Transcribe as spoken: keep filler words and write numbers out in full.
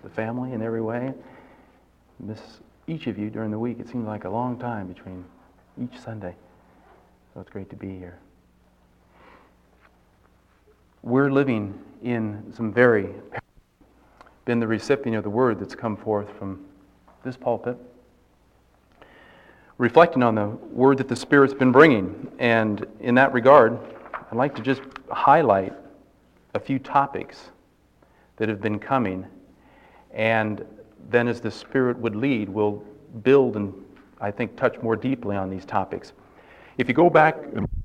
the family in every way. Miss each of you during the week. It seems like a long time between each Sunday. So it's great to be here. We're living in some very, been the recipient of the word that's come forth from this pulpit, reflecting on the word that the Spirit's been bringing. And in that regard, I'd like to just highlight a few topics that have been coming, and then as the Spirit would lead, we'll build and I think touch more deeply on these topics. If you go back